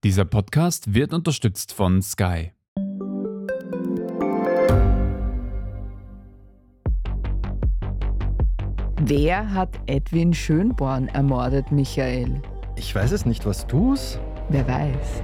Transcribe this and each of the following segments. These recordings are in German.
Dieser Podcast wird unterstützt von Sky. Wer hat Edwin Schönborn ermordet, Michael? Ich weiß es nicht, was du's? Wer weiß.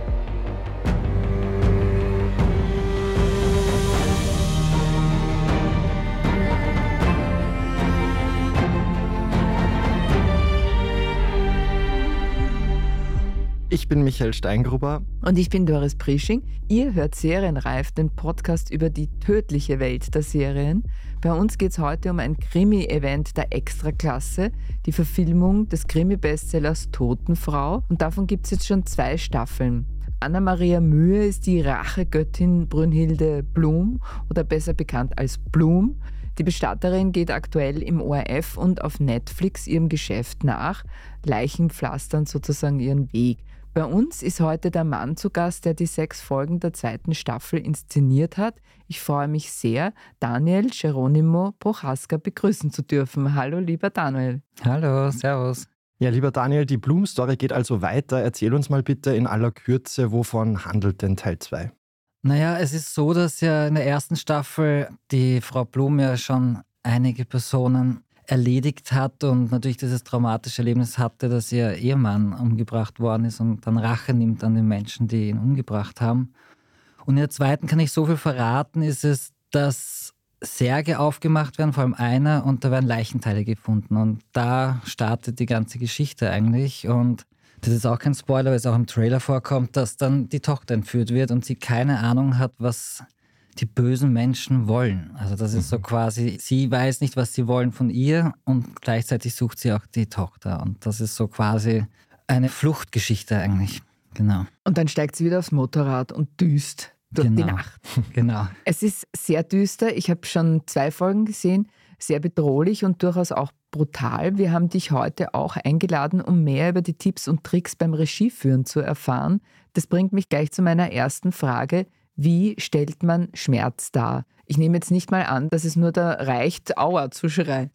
Ich bin Michael Steingruber. Und ich bin Doris Prisching. Ihr hört Serienreif, den Podcast über die tödliche Welt der Serien. Bei uns geht es heute um ein Krimi-Event der Extraklasse, die Verfilmung des Krimi-Bestsellers Totenfrau. Und davon gibt es jetzt schon 2 Staffeln. Anna-Maria Mühe ist die Rachegöttin Brünnhilde Blum oder besser bekannt als Blum. Die Bestatterin geht aktuell im ORF und auf Netflix ihrem Geschäft nach. Leichen pflastern sozusagen ihren Weg. Bei uns ist heute der Mann zu Gast, der die 6 Folgen der 2. Staffel inszeniert hat. Ich freue mich sehr, Daniel Geronimo Prochaska begrüßen zu dürfen. Hallo, lieber Daniel. Hallo, servus. Ja, lieber Daniel, die Blum-Story geht also weiter. Erzähl uns mal bitte in aller Kürze, wovon handelt denn Teil 2? Naja, es ist so, dass ja in der 1. Staffel die Frau Blum ja schon einige Personen erledigt hat und natürlich dieses traumatische Erlebnis hatte, dass ihr Ehemann umgebracht worden ist und dann Rache nimmt an den Menschen, die ihn umgebracht haben. Und in der 2. kann ich so viel verraten, ist es, dass Särge aufgemacht werden, vor allem einer, und da werden Leichenteile gefunden. Und da startet die ganze Geschichte eigentlich. Und das ist auch kein Spoiler, weil es auch im Trailer vorkommt, dass dann die Tochter entführt wird und sie keine Ahnung hat, was die bösen Menschen wollen. Also das ist so quasi, sie weiß nicht, was sie wollen von ihr und gleichzeitig sucht sie auch die Tochter. Und das ist so quasi eine Fluchtgeschichte eigentlich. Genau. Und dann steigt sie wieder aufs Motorrad und düst durch die Nacht. Genau. Es ist sehr düster. Ich habe schon 2 Folgen gesehen. Sehr bedrohlich und durchaus auch brutal. Wir haben dich heute auch eingeladen, um mehr über die Tipps und Tricks beim Regieführen zu erfahren. Das bringt mich gleich zu meiner ersten Frage. Wie stellt man Schmerz dar? Ich nehme jetzt nicht mal an, dass es nur da reicht, Aua zu schreien.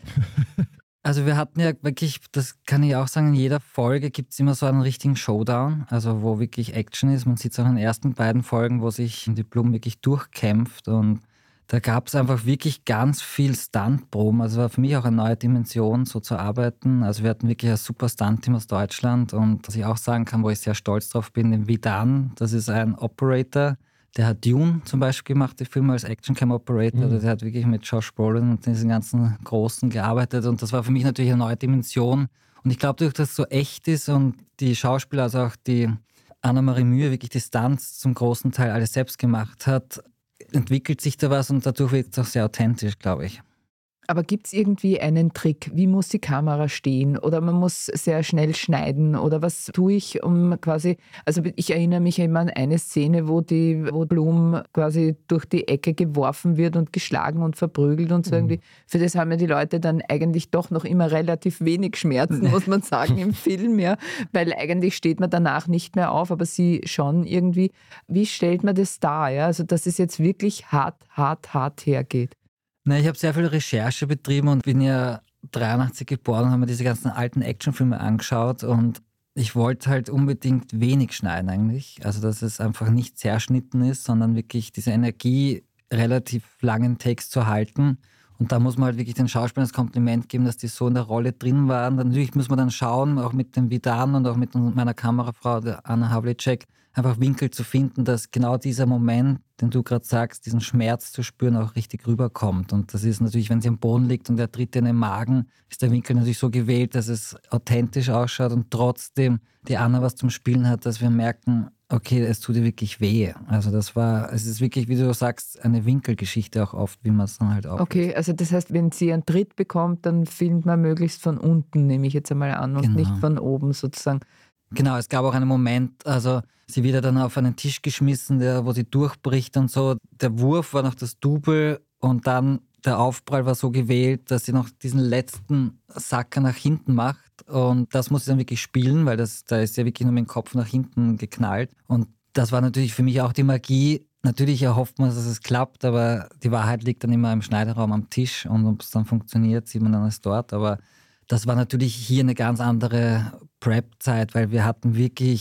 Also wir hatten ja wirklich, das kann ich auch sagen, in jeder Folge gibt es immer so einen richtigen Showdown, also wo wirklich Action ist. Man sieht es auch in den ersten beiden Folgen, wo sich die Blum wirklich durchkämpft, und da gab es einfach wirklich ganz viel Stuntproben. Also war für mich auch eine neue Dimension, so zu arbeiten. Also wir hatten wirklich ein super Stunt-Team aus Deutschland, und was ich auch sagen kann, wo ich sehr stolz drauf bin, den Vidan, das ist ein Operator, der hat Dune zum Beispiel gemacht, die Filme als Action-Cam-Operator. Also der hat wirklich mit Josh Brolin und diesen ganzen Großen gearbeitet, und das war für mich natürlich eine neue Dimension. Und ich glaube, durch das es so echt ist und die Schauspieler, also auch die Anna-Marie Mühe, wirklich die Stunts zum großen Teil alles selbst gemacht hat, entwickelt sich da was, und dadurch wird es auch sehr authentisch, glaube ich. Aber gibt es irgendwie einen Trick? Wie muss die Kamera stehen? Oder man muss sehr schnell schneiden? Oder was tue ich, um quasi... Also ich erinnere mich immer an eine Szene, wo Blum quasi durch die Ecke geworfen wird und geschlagen und verprügelt und so irgendwie. Für das haben ja die Leute dann eigentlich doch noch immer relativ wenig Schmerzen, muss man sagen, im Film. Ja. Weil eigentlich steht man danach nicht mehr auf, aber sie schon irgendwie. Wie stellt man das dar? Ja? Also dass es jetzt wirklich hart hergeht. Na, ich habe sehr viel Recherche betrieben und bin ja 83 geboren und habe mir diese ganzen alten Actionfilme angeschaut, und ich wollte halt unbedingt wenig schneiden eigentlich. Also dass es einfach nicht zerschnitten ist, sondern wirklich diese Energie relativ langen Text zu halten. Und da muss man halt wirklich den Schauspielern das Kompliment geben, dass die so in der Rolle drin waren. Natürlich muss man dann schauen, auch mit dem Vidan und auch mit meiner Kamerafrau, der Anna Havlicek, einfach Winkel zu finden, dass genau dieser Moment, den du gerade sagst, diesen Schmerz zu spüren, auch richtig rüberkommt. Und das ist natürlich, wenn sie am Boden liegt und er tritt in den Magen, ist der Winkel natürlich so gewählt, dass es authentisch ausschaut und trotzdem die Anna was zum Spielen hat, dass wir merken, okay, es tut ihr wirklich weh. Also es ist wirklich, wie du sagst, eine Winkelgeschichte auch oft, wie man es dann halt auch. Okay, also das heißt, wenn sie einen Tritt bekommt, dann filmt man möglichst von unten, nehme ich jetzt einmal an, und nicht von oben sozusagen. Genau, es gab auch einen Moment, also sie wird dann auf einen Tisch geschmissen, wo sie durchbricht und so. Der Wurf war noch das Double, und dann der Aufprall war so gewählt, dass sie noch diesen letzten Sacker nach hinten macht, und das muss sie dann wirklich spielen, weil da ist ja wirklich nur mit dem Kopf nach hinten geknallt, und das war natürlich für mich auch die Magie. Natürlich erhofft man, dass es klappt, aber die Wahrheit liegt dann immer im Schneideraum am Tisch, und ob es dann funktioniert, sieht man dann erst dort, aber das war natürlich hier eine ganz andere Prep-Zeit, weil wir hatten wirklich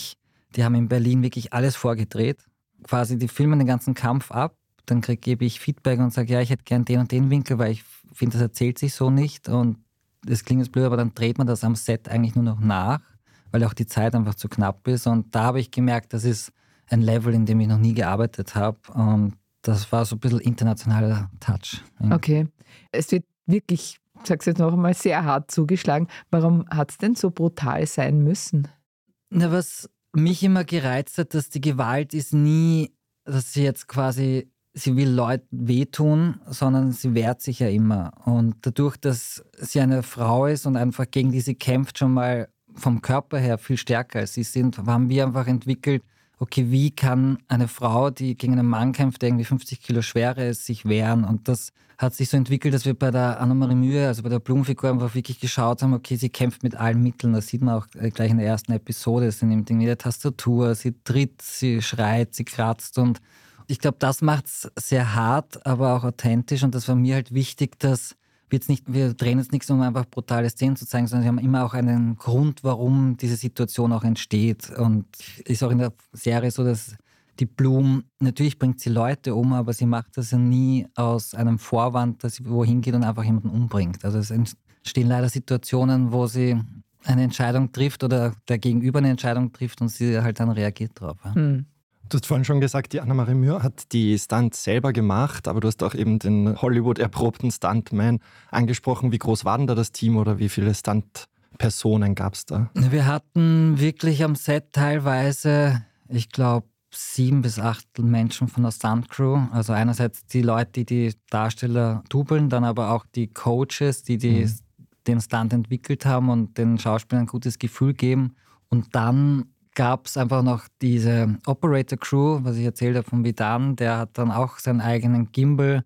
Die haben in Berlin wirklich alles vorgedreht. Quasi, die filmen den ganzen Kampf ab, dann gebe ich Feedback und sage, ja, ich hätte gern den und den Winkel, weil ich finde, das erzählt sich so nicht. Und das klingt jetzt blöd, aber dann dreht man das am Set eigentlich nur noch nach, weil auch die Zeit einfach zu knapp ist. Und da habe ich gemerkt, das ist ein Level, in dem ich noch nie gearbeitet habe. Und das war so ein bisschen internationaler Touch. Okay. Es wird wirklich, ich sage es jetzt noch einmal, sehr hart zugeschlagen. Warum hat es denn so brutal sein müssen? Na, was mich immer gereizt hat, dass die Gewalt ist nie, dass sie jetzt quasi, sie will Leuten wehtun, sondern sie wehrt sich ja immer. Und dadurch, dass sie eine Frau ist und einfach gegen die sie kämpft, schon mal vom Körper her viel stärker als sie sind, haben wir einfach entwickelt, okay, wie kann eine Frau, die gegen einen Mann kämpft, der irgendwie 50 Kilo schwerer ist, sich wehren? Und das hat sich so entwickelt, dass wir bei der Annemarie Mühe, also bei der Blum-Figur, einfach wirklich geschaut haben, okay, sie kämpft mit allen Mitteln. Das sieht man auch gleich in der ersten Episode. Sie nimmt irgendwie die Tastatur, sie tritt, sie schreit, sie kratzt. Und ich glaube, das macht es sehr hart, aber auch authentisch. Und das war mir halt wichtig, dass wir drehen jetzt nichts, um einfach brutale Szenen zu zeigen, sondern wir haben immer auch einen Grund, warum diese Situation auch entsteht. Und ist auch in der Serie so, dass die Blum, natürlich bringt sie Leute um, aber sie macht das ja nie aus einem Vorwand, dass sie wohin geht und einfach jemanden umbringt. Also es entstehen leider Situationen, wo sie eine Entscheidung trifft oder der Gegenüber eine Entscheidung trifft und sie halt dann reagiert drauf. Ja. Du hast vorhin schon gesagt, die Annemarie Mühe hat die Stunts selber gemacht, aber du hast auch eben den Hollywood-erprobten Stuntman angesprochen. Wie groß war denn da das Team oder wie viele Stuntpersonen gab es da? Wir hatten wirklich am Set teilweise, ich glaube, 7 bis 8 Menschen von der Stunt-Crew. Also einerseits die Leute, die Darsteller dubeln, dann aber auch die Coaches, die den Stunt entwickelt haben und den Schauspielern ein gutes Gefühl geben. Und dann gab es einfach noch diese Operator-Crew, was ich erzählt habe von Vidan, der hat dann auch seinen eigenen Gimbal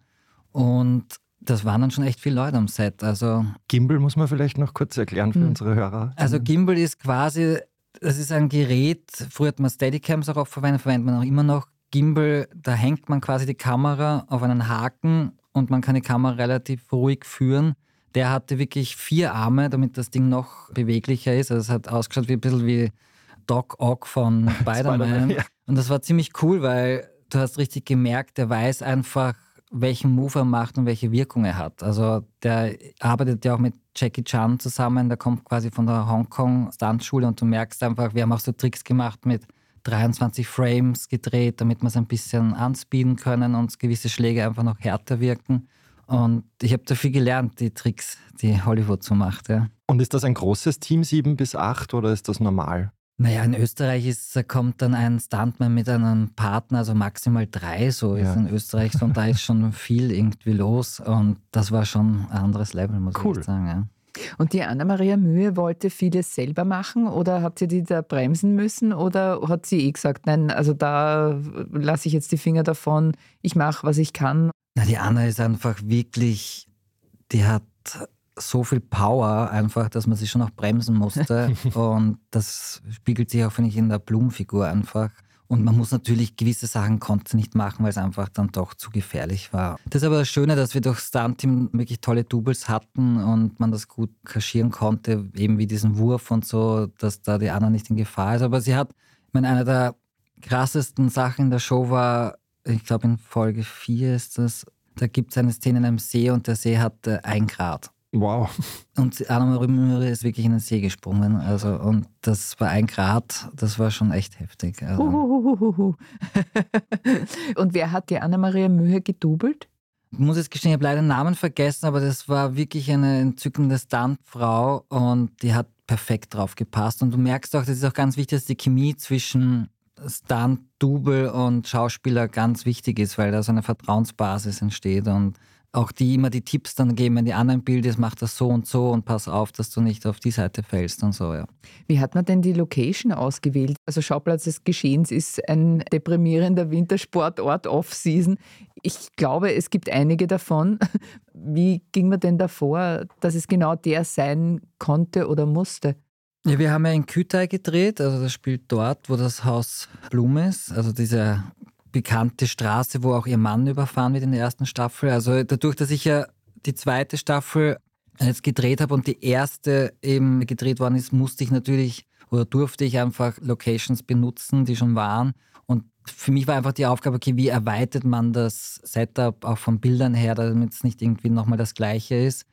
und das waren dann schon echt viele Leute am Set. Also, Gimbal muss man vielleicht noch kurz erklären für unsere Hörer. Also Gimbal ist quasi, das ist ein Gerät, früher hat man Steadicams auch verwendet man auch immer noch. Gimbal, da hängt man quasi die Kamera auf einen Haken und man kann die Kamera relativ ruhig führen. Der hatte wirklich 4 Arme, damit das Ding noch beweglicher ist. Also es hat ausgeschaut wie ein bisschen wie Doc Ock von Spider-Man. Ja. Und das war ziemlich cool, weil du hast richtig gemerkt, der weiß einfach, welchen Move er macht und welche Wirkung er hat. Also der arbeitet ja auch mit Jackie Chan zusammen, der kommt quasi von der Hongkong-Stuntschule und du merkst einfach, wir haben auch so Tricks gemacht mit 23 Frames gedreht, damit wir es ein bisschen anspeeden können und gewisse Schläge einfach noch härter wirken. Und ich habe da viel gelernt, die Tricks, die Hollywood so macht. Ja. Und ist das ein großes Team, 7 bis 8, oder ist das normal? Naja, in Österreich kommt dann ein Stuntman mit einem Partner, also maximal 3, so ist in Österreich so, und da ist schon viel irgendwie los und das war schon ein anderes Level, muss ich sagen. Ja. Und die Annemarie Mühe wollte vieles selber machen oder habt ihr die da bremsen müssen oder hat sie gesagt, nein, also da lasse ich jetzt die Finger davon, ich mache, was ich kann? Na, die Anna ist einfach wirklich, die hat so viel Power einfach, dass man sie schon auch bremsen musste. Und das spiegelt sich auch, finde ich, in der Blum-Figur einfach. Und man muss natürlich gewisse Sachen konnte sie nicht machen, weil es einfach dann doch zu gefährlich war. Das ist aber das Schöne, dass wir durch Stunt-Team wirklich tolle Doubles hatten und man das gut kaschieren konnte, eben wie diesen Wurf und so, dass da die Anna nicht in Gefahr ist. Aber sie hat, ich meine, eine der krassesten Sachen in der Show war, ich glaube in Folge 4 ist das, da gibt es eine Szene in einem See und der See hat 1 Grad. Wow. Und Annemarie Mühe ist wirklich in den See gesprungen. Also, und das war 1 Grad, das war schon echt heftig. Also. Und wer hat die Annemarie Mühe gedoubelt? Ich muss jetzt gestehen, ich habe leider den Namen vergessen, aber das war wirklich eine entzückende Stuntfrau und die hat perfekt drauf gepasst. Und du merkst auch, das ist auch ganz wichtig, dass die Chemie zwischen Stunt, Double und Schauspieler ganz wichtig ist, weil da so eine Vertrauensbasis entsteht und auch die immer die Tipps dann geben, wenn die anderen Bild ist, mach das so und pass auf, dass du nicht auf die Seite fällst und so, ja. Wie hat man denn die Location ausgewählt? Also Schauplatz des Geschehens ist ein deprimierender Wintersportort Off-Season. Ich glaube, es gibt einige davon. Wie ging man denn davor, dass es genau der sein konnte oder musste? Ja, wir haben ja in Kütai gedreht, also das spielt dort, wo das Haus Blum ist, also diese bekannte Straße, wo auch ihr Mann überfahren wird in der ersten Staffel. Also dadurch, dass ich ja die 2. Staffel jetzt gedreht habe und die erste eben gedreht worden ist, musste ich natürlich oder durfte ich einfach Locations benutzen, die schon waren. Und für mich war einfach die Aufgabe, okay, wie erweitert man das Setup auch von Bildern her, damit es nicht irgendwie nochmal das Gleiche ist.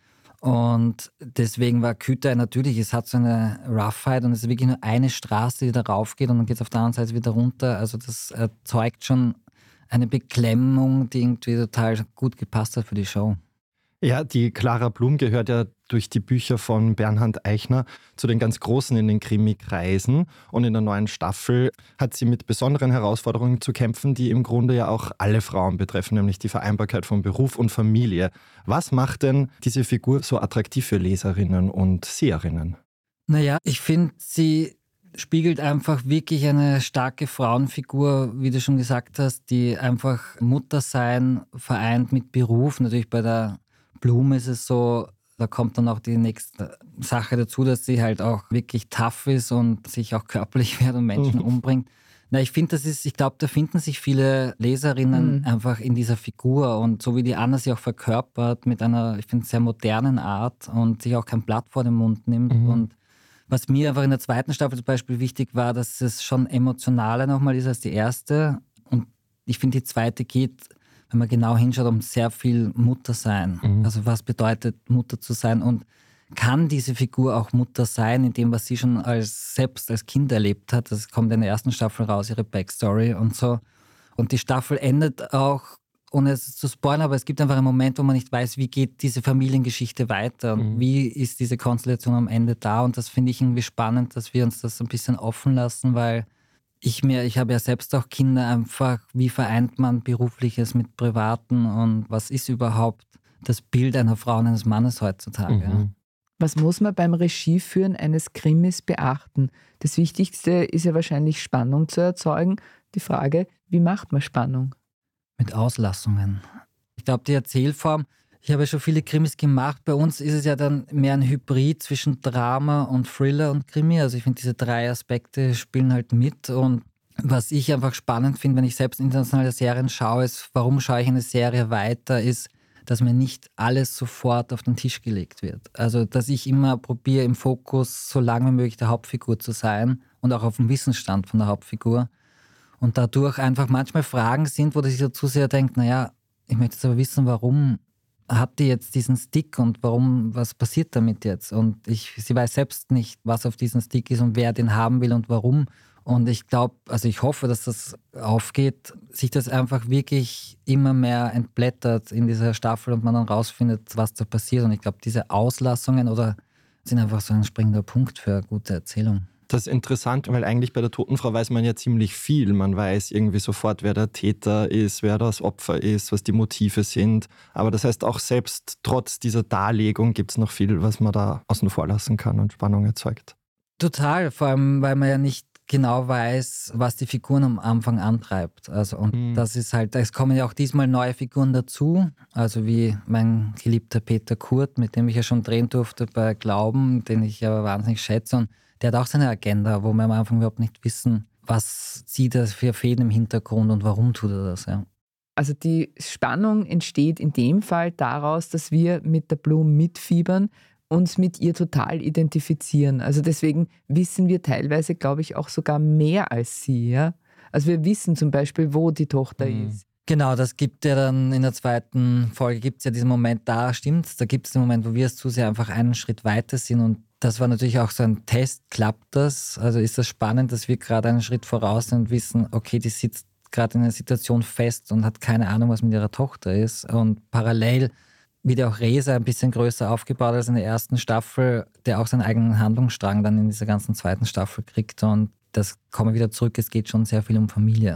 Und deswegen war Küta natürlich, es hat so eine Roughheit und es ist wirklich nur eine Straße, die da rauf geht und dann geht es auf der anderen Seite wieder runter. Also das erzeugt schon eine Beklemmung, die irgendwie total gut gepasst hat für die Show. Ja, die Clara Blum gehört ja durch die Bücher von Bernhard Eichner zu den ganz Großen in den Krimi-Kreisen. Und in der neuen Staffel hat sie mit besonderen Herausforderungen zu kämpfen, die im Grunde ja auch alle Frauen betreffen, nämlich die Vereinbarkeit von Beruf und Familie. Was macht denn diese Figur so attraktiv für Leserinnen und Seherinnen? Naja, ich finde, sie spiegelt einfach wirklich eine starke Frauenfigur, wie du schon gesagt hast, die einfach Muttersein vereint mit Beruf. Natürlich bei der Blum ist es so, da kommt dann auch die nächste Sache dazu, dass sie halt auch wirklich tough ist und sich auch körperlich wehrt und Menschen umbringt. Na, ich finde, ich glaube, da finden sich viele Leserinnen einfach in dieser Figur und so wie die Anna sie auch verkörpert mit einer, ich finde, sehr modernen Art und sich auch kein Blatt vor den Mund nimmt. Und was mir einfach in der zweiten Staffel zum Beispiel wichtig war, dass es schon emotionaler nochmal ist als die erste. Und ich finde, die zweite geht, wenn man genau hinschaut, um sehr viel Muttersein. Also was bedeutet Mutter zu sein und kann diese Figur auch Mutter sein, in dem, was sie schon selbst als Kind erlebt hat. Das kommt in der ersten Staffel raus, ihre Backstory und so. Und die Staffel endet auch, ohne es zu spoilern, aber es gibt einfach einen Moment, wo man nicht weiß, wie geht diese Familiengeschichte weiter und wie ist diese Konstellation am Ende da. Und das finde ich irgendwie spannend, dass wir uns das ein bisschen offen lassen, weil ich habe ja selbst auch Kinder, einfach, wie vereint man Berufliches mit Privaten und was ist überhaupt das Bild einer Frau und eines Mannes heutzutage. Ja? Was muss man beim Regieführen eines Krimis beachten? Das Wichtigste ist ja wahrscheinlich Spannung zu erzeugen. Die Frage, wie macht man Spannung? Mit Auslassungen. Ich glaube, die Erzählform, ich habe ja schon viele Krimis gemacht. Bei uns ist es ja dann mehr ein Hybrid zwischen Drama und Thriller und Krimi. Also ich finde, diese 3 Aspekte spielen halt mit. Und was ich einfach spannend finde, wenn ich selbst internationale Serien schaue, ist, warum schaue ich eine Serie weiter, ist, dass mir nicht alles sofort auf den Tisch gelegt wird. Also dass ich immer probiere, im Fokus so lange wie möglich der Hauptfigur zu sein und auch auf dem Wissensstand von der Hauptfigur. Und dadurch einfach manchmal Fragen sind, wo sich der Zuseher denkt, naja, ich möchte jetzt aber wissen, warum hat die jetzt diesen Stick und was passiert damit jetzt? Und sie weiß selbst nicht, was auf diesem Stick ist und wer den haben will und warum. Und ich glaube, also ich hoffe, dass das aufgeht, sich das einfach wirklich immer mehr entblättert in dieser Staffel und man dann rausfindet, was da passiert. Und ich glaube, diese Auslassungen sind einfach so ein springender Punkt für eine gute Erzählung. Das ist interessant, weil eigentlich bei der Toten Frau weiß man ja ziemlich viel. Man weiß irgendwie sofort, wer der Täter ist, wer das Opfer ist, was die Motive sind. Aber das heißt auch selbst trotz dieser Darlegung gibt es noch viel, was man da außen vor lassen kann und Spannung erzeugt. Total, vor allem, weil man ja nicht genau weiß, was die Figuren am Anfang antreibt. Also, und das ist halt, es kommen ja auch diesmal neue Figuren dazu, also wie mein geliebter Peter Kurt, mit dem ich ja schon drehen durfte bei Glauben, den ich aber wahnsinnig schätze. Und der hat auch seine Agenda, wo wir am Anfang überhaupt nicht wissen, was sieht er für Fäden im Hintergrund und warum tut er das. Ja. Also die Spannung entsteht in dem Fall daraus, dass wir mit der Blum mitfiebern, uns mit ihr total identifizieren. Also deswegen wissen wir teilweise, glaube ich, auch sogar mehr als sie. Ja? Also wir wissen zum Beispiel, wo die Tochter ist. Genau, das gibt ja dann in der zweiten Folge, gibt es ja diesen Moment, da stimmt's, da gibt es den Moment, wo wir als Zuseher einfach einen Schritt weiter sind und das war natürlich auch so ein Test, klappt das? Also ist das spannend, dass wir gerade einen Schritt voraus sind und wissen, okay, die sitzt gerade in einer Situation fest und hat keine Ahnung, was mit ihrer Tochter ist und parallel wird ja auch Reza ein bisschen größer aufgebaut als in der ersten Staffel, der auch seinen eigenen Handlungsstrang dann in dieser ganzen zweiten Staffel kriegt und das kommen wir wieder zurück, es geht schon sehr viel um Familie.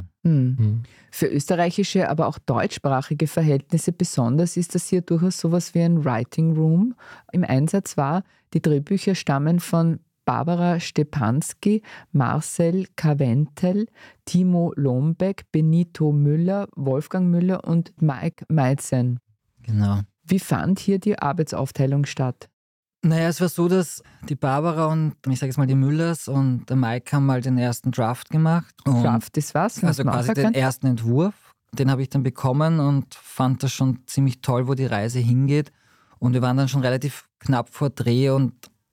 Für österreichische, aber auch deutschsprachige Verhältnisse besonders ist das hier durchaus sowas wie ein Writing Room im Einsatz war. Die Drehbücher stammen von Barbara Stepanski, Marcel Kawentel, Timo Lombeck, Benito Müller, Wolfgang Müller und Mike Meitzen. Genau. Wie fand hier die Arbeitsaufteilung statt? Naja, es war so, dass die Barbara und, ich sage jetzt mal, die Müllers und der Mike haben mal den ersten Draft gemacht. Draft ist was? Also quasi den ersten Entwurf. Den habe ich dann bekommen und fand das schon ziemlich toll, wo die Reise hingeht. Und wir waren dann schon relativ knapp vor Dreh und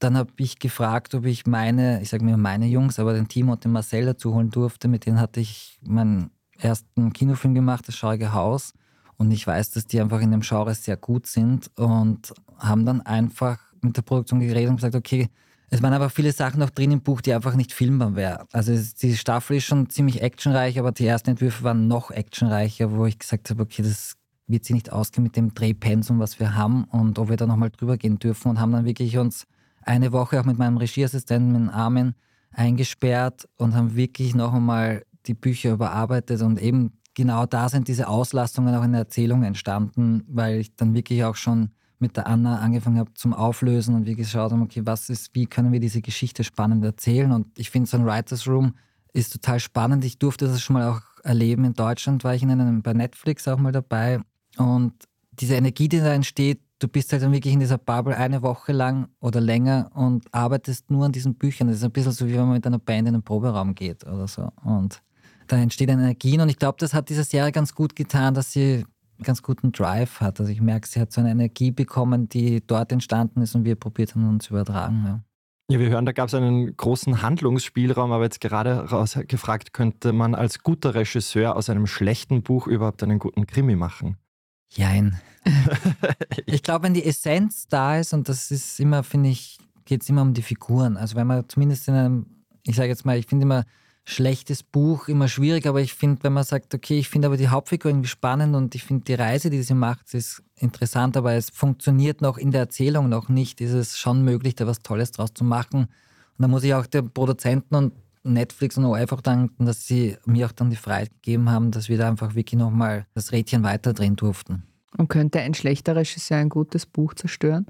dann habe ich gefragt, ob ich meine Jungs, aber den Timo und den Marcel dazu holen durfte. Mit denen hatte ich meinen ersten Kinofilm gemacht, Das Schaurige Haus. Und ich weiß, dass die einfach in dem Genre sehr gut sind und haben dann einfach mit der Produktion geredet und gesagt, okay, es waren aber viele Sachen noch drin im Buch, die einfach nicht filmbar wären. Also die Staffel ist schon ziemlich actionreich, aber die ersten Entwürfe waren noch actionreicher, wo ich gesagt habe, okay, das wird sich nicht ausgehen mit dem Drehpensum, was wir haben und ob wir da nochmal drüber gehen dürfen und haben dann wirklich uns eine Woche auch mit meinem Regieassistenten, mit Armin, eingesperrt und haben wirklich noch einmal die Bücher überarbeitet und eben genau da sind diese Auslastungen auch in der Erzählung entstanden, weil ich dann wirklich auch schon mit der Anna angefangen habe zum Auflösen und wir geschaut haben, okay, wie können wir diese Geschichte spannend erzählen? Und ich finde, so ein Writers Room ist total spannend. Ich durfte das schon mal auch erleben. In Deutschland war ich bei Netflix auch mal dabei. Und diese Energie, die da entsteht, du bist halt dann wirklich in dieser Bubble eine Woche lang oder länger und arbeitest nur an diesen Büchern. Das ist ein bisschen so, wie wenn man mit einer Band in einen Proberaum geht oder so. Und da entsteht eine Energie. Und ich glaube, das hat dieser Serie ganz gut getan, dass sie einen ganz guten Drive hat. Also ich merke, sie hat so eine Energie bekommen, die dort entstanden ist und wir probiert haben, uns zu übertragen. Ja. Ja, wir hören, da gab es einen großen Handlungsspielraum, aber jetzt gerade gefragt, könnte man als guter Regisseur aus einem schlechten Buch überhaupt einen guten Krimi machen? Jein. Ich glaube, wenn die Essenz da ist, und das ist immer, finde ich, geht es immer um die Figuren. Also wenn man zumindest in einem, ich sage jetzt mal, ich finde immer schlechtes Buch immer schwierig, aber ich finde, wenn man sagt, okay, ich finde aber die Hauptfigur irgendwie spannend und ich finde die Reise, die sie macht, ist interessant, aber es funktioniert noch in der Erzählung noch nicht, ist es schon möglich, da was Tolles draus zu machen. Und da muss ich auch den Produzenten und Netflix und ORF auch danken, dass sie mir auch dann die Freiheit gegeben haben, dass wir da einfach wirklich nochmal das Rädchen weiterdrehen durften. Und könnte ein schlechter Regisseur ein gutes Buch zerstören?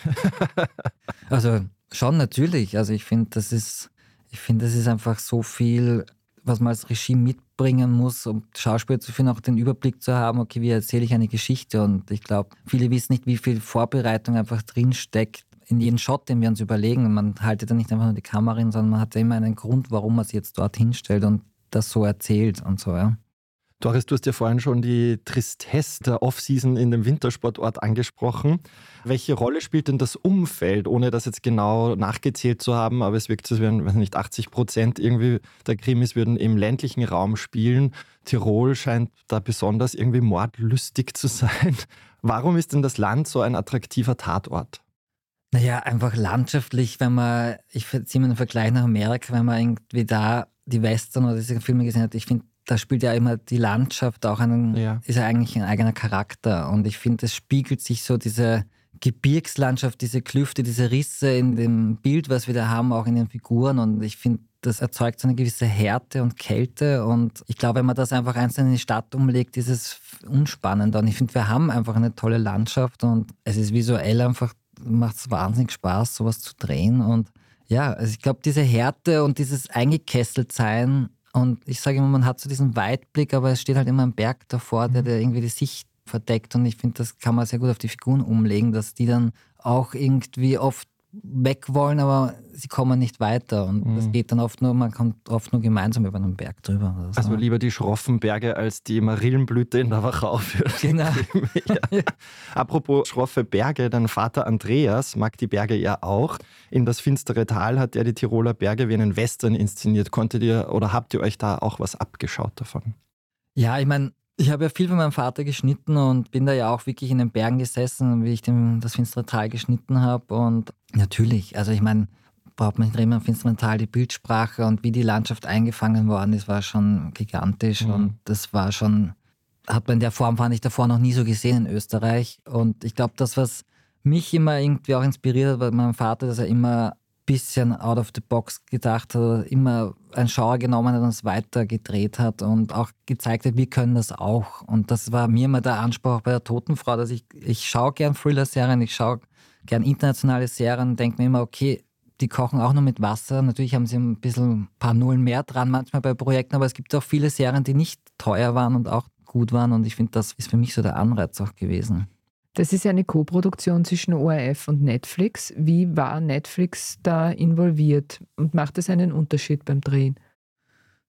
Also schon natürlich. Also ich finde, das ist einfach so viel, was man als Regie mitbringen muss, um Schauspieler zu finden, auch den Überblick zu haben, okay, wie erzähle ich eine Geschichte? Und ich glaube, viele wissen nicht, wie viel Vorbereitung einfach drinsteckt in jeden Shot, den wir uns überlegen. Man haltet da nicht einfach nur die Kamera hin, sondern man hat ja immer einen Grund, warum man sie jetzt dort hinstellt und das so erzählt und so, ja. Doris, du hast ja vorhin schon die Tristesse der Off-Season in dem Wintersportort angesprochen. Welche Rolle spielt denn das Umfeld, ohne das jetzt genau nachgezählt zu haben, aber es wirkt so, als wären, weiß nicht, 80% irgendwie der Krimis würden im ländlichen Raum spielen. Tirol scheint da besonders irgendwie mordlustig zu sein. Warum ist denn das Land so ein attraktiver Tatort? Naja, einfach landschaftlich, ich ziehe mir einen Vergleich nach Amerika, wenn man irgendwie da die Western oder diese Filme gesehen hat, ich finde, da spielt ja immer die Landschaft auch ist ja eigentlich ein eigener Charakter. Und ich finde, es spiegelt sich so diese Gebirgslandschaft, diese Klüfte, diese Risse in dem Bild, was wir da haben, auch in den Figuren. Und ich finde, das erzeugt so eine gewisse Härte und Kälte. Und ich glaube, wenn man das einfach einzeln in die Stadt umlegt, ist es unspannender. Und ich finde, wir haben einfach eine tolle Landschaft und es ist visuell einfach, macht es wahnsinnig Spaß, sowas zu drehen. Und ja, also ich glaube, diese Härte und dieses Eingekesseltsein, und ich sage immer, man hat so diesen Weitblick, aber es steht halt immer ein Berg davor, der irgendwie die Sicht verdeckt. Und ich finde, das kann man sehr gut auf die Figuren umlegen, dass die dann auch irgendwie oft weg wollen, aber sie kommen nicht weiter. Und das geht dann man kommt oft nur gemeinsam über einen Berg drüber. Oder so. Also lieber die schroffen Berge als die Marillenblüte in der Wachau. Genau. Ja. Apropos schroffe Berge, dein Vater Andreas mag die Berge ja auch. In Das finstere Tal hat er die Tiroler Berge wie einen Western inszeniert. Habt ihr euch da auch was abgeschaut davon? Ja, ich meine, ich habe ja viel von meinem Vater geschnitten und bin da ja auch wirklich in den Bergen gesessen, wie ich das finstere Tal geschnitten habe. Und natürlich, also ich meine, braucht man nicht reden, am finsteren Tal die Bildsprache und wie die Landschaft eingefangen worden ist, war schon gigantisch. Und das war schon, hat man in der Form, fand ich davor noch nie so gesehen in Österreich. Und ich glaube, das, was mich immer irgendwie auch inspiriert hat, war mein Vater, dass er immer bisschen out of the box gedacht hat, immer ein Genre genommen hat und es weiter gedreht hat und auch gezeigt hat, wir können das auch. Und das war mir immer der Anspruch bei der Totenfrau, dass ich schaue gern Thriller-Serien, ich schaue gern internationale Serien, denke mir immer, okay, die kochen auch nur mit Wasser. Natürlich haben sie ein paar Nullen mehr dran manchmal bei Projekten, aber es gibt auch viele Serien, die nicht teuer waren und auch gut waren und ich finde, das ist für mich so der Anreiz auch gewesen. Das ist eine Co-Produktion zwischen ORF und Netflix. Wie war Netflix da involviert und macht es einen Unterschied beim Drehen?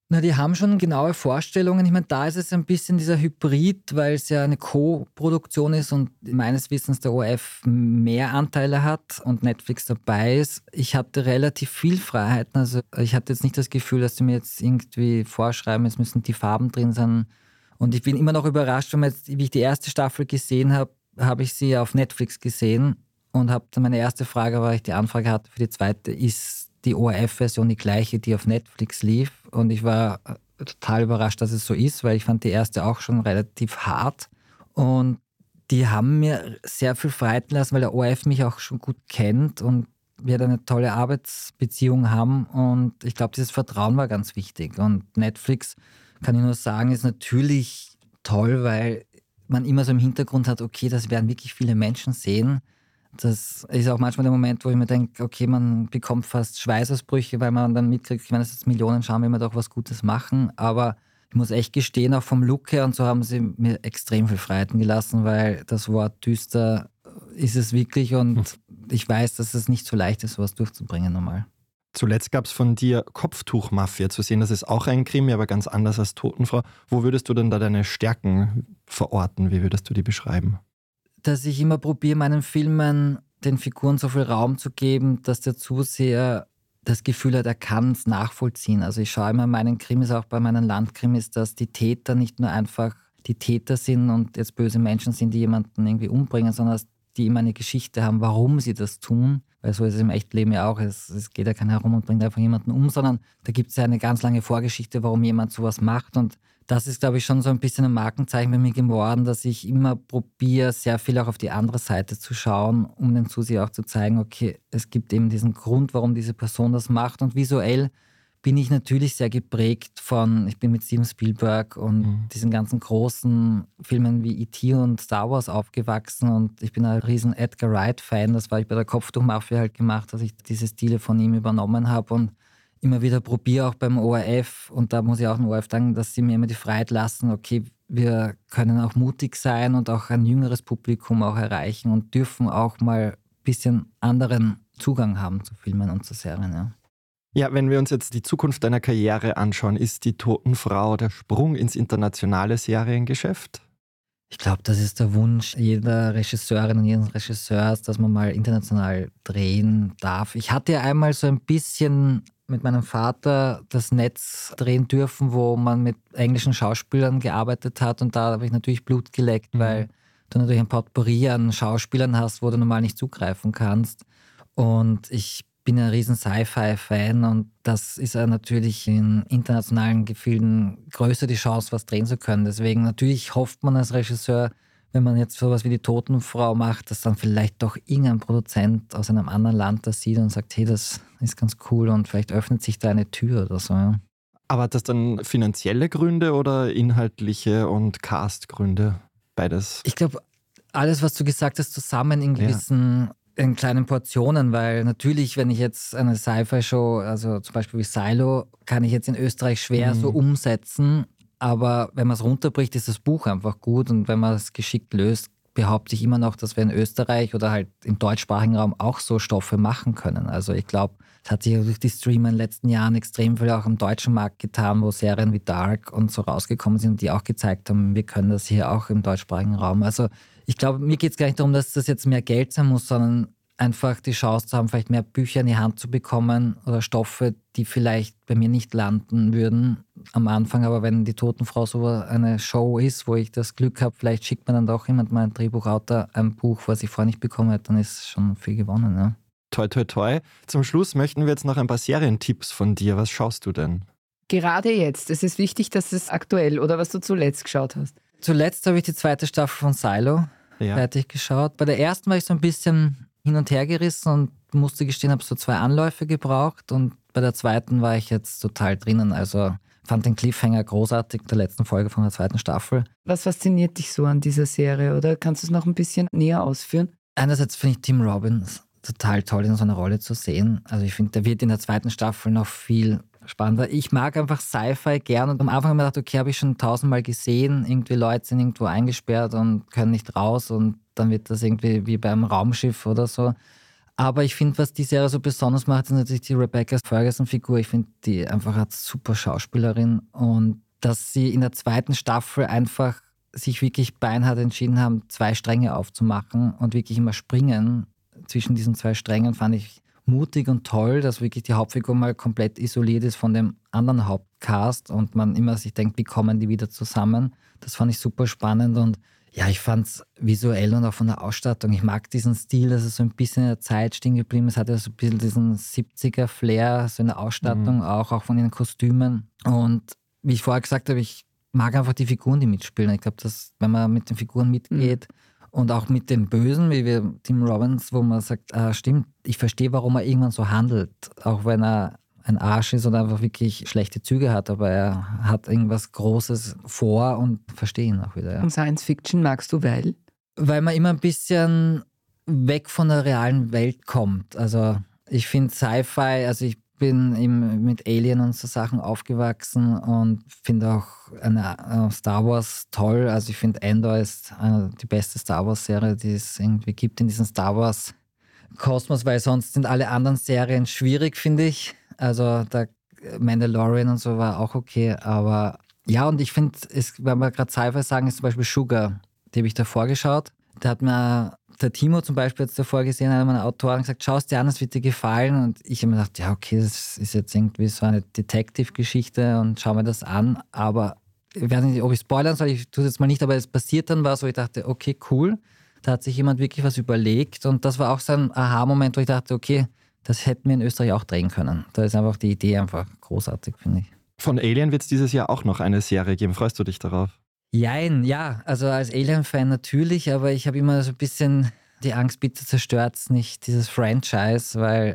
Na, die haben schon genaue Vorstellungen. Ich meine, da ist es ein bisschen dieser Hybrid, weil es ja eine Co-Produktion ist und meines Wissens der ORF mehr Anteile hat und Netflix dabei ist. Ich hatte relativ viel Freiheiten. Also ich hatte jetzt nicht das Gefühl, dass sie mir jetzt irgendwie vorschreiben, es müssen die Farben drin sein. Und ich bin immer noch überrascht, wie ich die erste Staffel gesehen habe, habe ich sie auf Netflix gesehen und habe dann meine erste Frage, weil ich die Anfrage hatte für die zweite, ist die ORF-Version die gleiche, die auf Netflix lief. Und ich war total überrascht, dass es so ist, weil ich fand die erste auch schon relativ hart. Und die haben mir sehr viel Freiheit lassen, weil der ORF mich auch schon gut kennt und wir da eine tolle Arbeitsbeziehung haben. Und ich glaube, dieses Vertrauen war ganz wichtig. Und Netflix, kann ich nur sagen, ist natürlich toll, weil man immer so im Hintergrund hat, okay, das werden wirklich viele Menschen sehen. Das ist auch manchmal der Moment, wo ich mir denke, okay, man bekommt fast Schweißausbrüche, weil man dann mitkriegt, ich meine, es jetzt Millionen schauen, will man doch was Gutes machen. Aber ich muss echt gestehen, auch vom Look her und so haben sie mir extrem viel Freiheiten gelassen, weil das Wort düster ist es wirklich und ich weiß, dass es nicht so leicht ist, sowas durchzubringen normal. Zuletzt gab es von dir Kopftuchmafia zu sehen. Das ist auch ein Krimi, aber ganz anders als Totenfrau. Wo würdest du denn da deine Stärken verorten? Wie würdest du die beschreiben? Dass ich immer probiere, meinen Filmen den Figuren so viel Raum zu geben, dass der Zuseher das Gefühl hat, er kann es nachvollziehen. Also ich schaue immer in meinen Krimis, auch bei meinen Landkrimis, dass die Täter nicht nur einfach die Täter sind und jetzt böse Menschen sind, die jemanden irgendwie umbringen, sondern dass die immer eine Geschichte haben, warum sie das tun. Weil so ist es im echten Leben ja auch. Es geht ja keiner herum und bringt einfach jemanden um, sondern da gibt es ja eine ganz lange Vorgeschichte, warum jemand sowas macht. Und das ist, glaube ich, schon so ein bisschen ein Markenzeichen bei mir geworden, dass ich immer probiere, sehr viel auch auf die andere Seite zu schauen, um den Zuseher auch zu zeigen, okay, es gibt eben diesen Grund, warum diese Person das macht. Und visuell bin ich natürlich sehr geprägt ich bin mit Steven Spielberg und diesen ganzen großen Filmen wie E.T. und Star Wars aufgewachsen und ich bin ein riesen Edgar Wright-Fan. Das war ich bei der Kopftuchmafia halt gemacht, dass ich diese Stile von ihm übernommen habe und immer wieder probiere, auch beim ORF, und da muss ich auch dem ORF danken, dass sie mir immer die Freiheit lassen, okay, wir können auch mutig sein und auch ein jüngeres Publikum auch erreichen und dürfen auch mal ein bisschen anderen Zugang haben zu Filmen und zu Serien. Ja. Ja, wenn wir uns jetzt die Zukunft deiner Karriere anschauen, ist die Totenfrau der Sprung ins internationale Seriengeschäft? Ich glaube, das ist der Wunsch jeder Regisseurin und jedes Regisseurs, dass man mal international drehen darf. Ich hatte ja einmal so ein bisschen mit meinem Vater das Netz drehen dürfen, wo man mit englischen Schauspielern gearbeitet hat und da habe ich natürlich Blut geleckt, weil du natürlich ein Potpourri an Schauspielern hast, wo du normal nicht zugreifen kannst. Und ich bin ein riesen Sci-Fi-Fan und das ist ja natürlich in internationalen Gefilden größer die Chance, was drehen zu können. Deswegen natürlich hofft man als Regisseur, wenn man jetzt sowas wie die Totenfrau macht, dass dann vielleicht doch irgendein Produzent aus einem anderen Land das sieht und sagt, hey, das ist ganz cool und vielleicht öffnet sich da eine Tür oder so. Ja. Aber hat das dann finanzielle Gründe oder inhaltliche und Castgründe? Beides? Ich glaube, alles, was du gesagt hast, zusammen in gewissen in kleinen Portionen, weil natürlich, wenn ich jetzt eine Sci-Fi-Show, also zum Beispiel wie Silo, kann ich jetzt in Österreich schwer so umsetzen, aber wenn man es runterbricht, ist das Buch einfach gut und wenn man es geschickt löst, behaupte ich immer noch, dass wir in Österreich oder halt im deutschsprachigen Raum auch so Stoffe machen können. Also ich glaube, es hat sich ja durch die Streamer in den letzten Jahren extrem viel auch im deutschen Markt getan, wo Serien wie Dark und so rausgekommen sind und die auch gezeigt haben, wir können das hier auch im deutschsprachigen Raum. Also ich glaube, mir geht es gar nicht darum, dass das jetzt mehr Geld sein muss, sondern einfach die Chance zu haben, vielleicht mehr Bücher in die Hand zu bekommen oder Stoffe, die vielleicht bei mir nicht landen würden am Anfang. Aber wenn die Totenfrau so eine Show ist, wo ich das Glück habe, vielleicht schickt mir dann doch jemand mal ein Drehbuchautor ein Buch, was ich vorher nicht bekommen hätte, dann ist schon viel gewonnen. Ja. Toi, toi, toi. Zum Schluss möchten wir jetzt noch ein paar Serientipps von dir. Was schaust du denn? Gerade jetzt. Es ist wichtig, dass es aktuell oder was du zuletzt geschaut hast. Zuletzt habe ich die zweite Staffel von Silo fertig geschaut. Bei der ersten war ich so ein bisschen hin und her gerissen und musste gestehen, habe so 2 Anläufe gebraucht und bei der zweiten war ich jetzt total drinnen. Also fand den Cliffhanger großartig, der letzten Folge von der zweiten Staffel. Was fasziniert dich so an dieser Serie oder kannst du es noch ein bisschen näher ausführen? Einerseits finde ich Tim Robbins total toll, in so einer Rolle zu sehen. Also ich finde, der wird in der zweiten Staffel noch viel spannender. Ich mag einfach Sci-Fi gern und am Anfang habe ich mir gedacht, okay, habe ich schon 1000-mal gesehen, irgendwie Leute sind irgendwo eingesperrt und können nicht raus und dann wird das irgendwie wie beim Raumschiff oder so. Aber ich finde, was die Serie so besonders macht, ist natürlich die Rebecca Ferguson-Figur. Ich finde, die einfach eine super Schauspielerin und dass sie in der 2. Staffel einfach sich wirklich beinhart entschieden haben, 2 Stränge aufzumachen und wirklich immer springen zwischen diesen 2 Strängen, fand ich mutig und toll, dass wirklich die Hauptfigur mal komplett isoliert ist von dem anderen Hauptcast und man immer sich denkt, wie kommen die wieder zusammen. Das fand ich super spannend und ja, ich fand es visuell und auch von der Ausstattung. Ich mag diesen Stil, dass es so ein bisschen in der Zeit stehen geblieben ist. Es hat ja so ein bisschen diesen 70er-Flair, so in der Ausstattung, auch von den Kostümen. Und wie ich vorher gesagt habe, ich mag einfach die Figuren, die mitspielen. Ich glaube, dass wenn man mit den Figuren mitgeht und auch mit dem Bösen, wie wir Tim Robbins, wo man sagt, stimmt, ich verstehe, warum er irgendwann so handelt. Auch wenn er ein Arsch ist oder einfach wirklich schlechte Züge hat, aber er hat irgendwas Großes vor und verstehe ihn auch wieder. Ja. Und Science Fiction magst du, weil? Weil man immer ein bisschen weg von der realen Welt kommt. Also ich finde Sci-Fi, also ich bin eben mit Alien und so Sachen aufgewachsen und finde auch Star Wars toll. Also ich finde Andor ist die beste Star Wars-Serie, die es irgendwie gibt in diesem Star Wars-Kosmos, weil sonst sind alle anderen Serien schwierig, finde ich. Also der Mandalorian und so war auch okay, aber ja, und ich finde, wenn wir gerade Sci-Fi sagen, ist zum Beispiel Sugar, die habe ich davor geschaut. Da hat mir der Timo zum Beispiel jetzt davor gesehen, einer meiner Autoren gesagt, schau es dir an, das wird dir gefallen. Und ich habe mir gedacht, ja okay, das ist jetzt irgendwie so eine Detective-Geschichte und schau mir das an, aber ich weiß nicht, ob ich spoilern soll, ich tue es jetzt mal nicht, aber es passiert dann was, wo ich dachte, okay, cool, da hat sich jemand wirklich was überlegt und das war auch so ein Aha-Moment, wo ich dachte, okay, das hätten wir in Österreich auch drehen können. Da ist einfach die Idee einfach großartig, finde ich. Von Alien wird es dieses Jahr auch noch eine Serie geben. Freust du dich darauf? Jein, ja. Also als Alien-Fan natürlich, aber ich habe immer so ein bisschen die Angst, bitte zerstört's nicht dieses Franchise, weil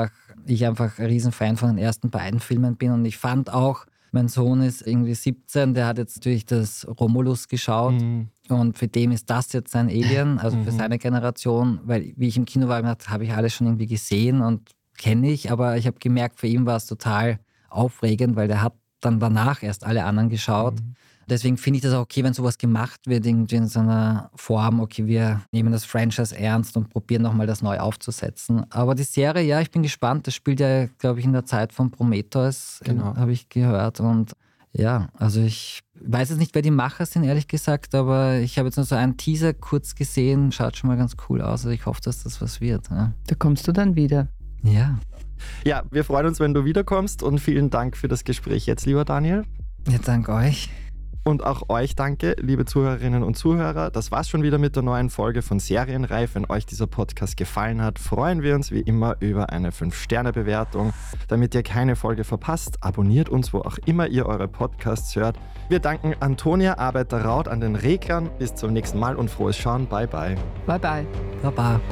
ich einfach ein Riesenfan von den ersten beiden Filmen bin und ich fand auch, mein Sohn ist irgendwie 17, der hat jetzt natürlich das Romulus geschaut und für den ist das jetzt sein Alien, also für seine Generation, weil wie ich im Kino war, habe ich alles schon irgendwie gesehen und kenne ich, aber ich habe gemerkt, für ihn war es total aufregend, weil der hat dann danach erst alle anderen geschaut. Deswegen finde ich das auch okay, wenn sowas gemacht wird, irgendwie in so einer Form, okay, wir nehmen das Franchise ernst und probieren nochmal das neu aufzusetzen. Aber die Serie, ja, ich bin gespannt, das spielt ja, glaube ich, in der Zeit von Prometheus, genau. Habe ich gehört. Und ja, also ich weiß jetzt nicht, wer die Macher sind, ehrlich gesagt, aber ich habe jetzt nur so einen Teaser kurz gesehen, schaut schon mal ganz cool aus. Also ich hoffe, dass das was wird. Ja. Da kommst du dann wieder. Ja. Ja, wir freuen uns, wenn du wiederkommst und vielen Dank für das Gespräch jetzt, lieber Daniel. Ja, danke euch. Und auch euch danke, liebe Zuhörerinnen und Zuhörer. Das war's schon wieder mit der neuen Folge von Serienreif. Wenn euch dieser Podcast gefallen hat, freuen wir uns wie immer über eine 5-Sterne-Bewertung. Damit ihr keine Folge verpasst, abonniert uns, wo auch immer ihr eure Podcasts hört. Wir danken Antonia Arbeiter-Raut an den Reglern. Bis zum nächsten Mal und frohes Schauen. Bye, bye. Bye, bye. Baba.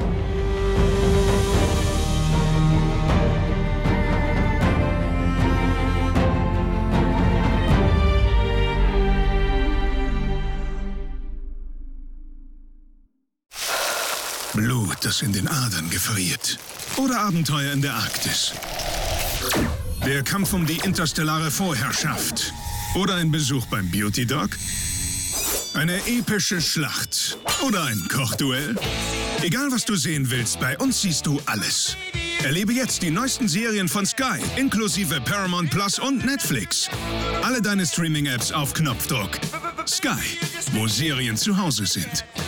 Blut, das in den Adern gefriert. Oder Abenteuer in der Arktis. Der Kampf um die interstellare Vorherrschaft. Oder ein Besuch beim Beauty Dog. Eine epische Schlacht. Oder ein Kochduell. Egal, was du sehen willst, bei uns siehst du alles. Erlebe jetzt die neuesten Serien von Sky, inklusive Paramount Plus und Netflix. Alle deine Streaming-Apps auf Knopfdruck. Sky, wo Serien zu Hause sind.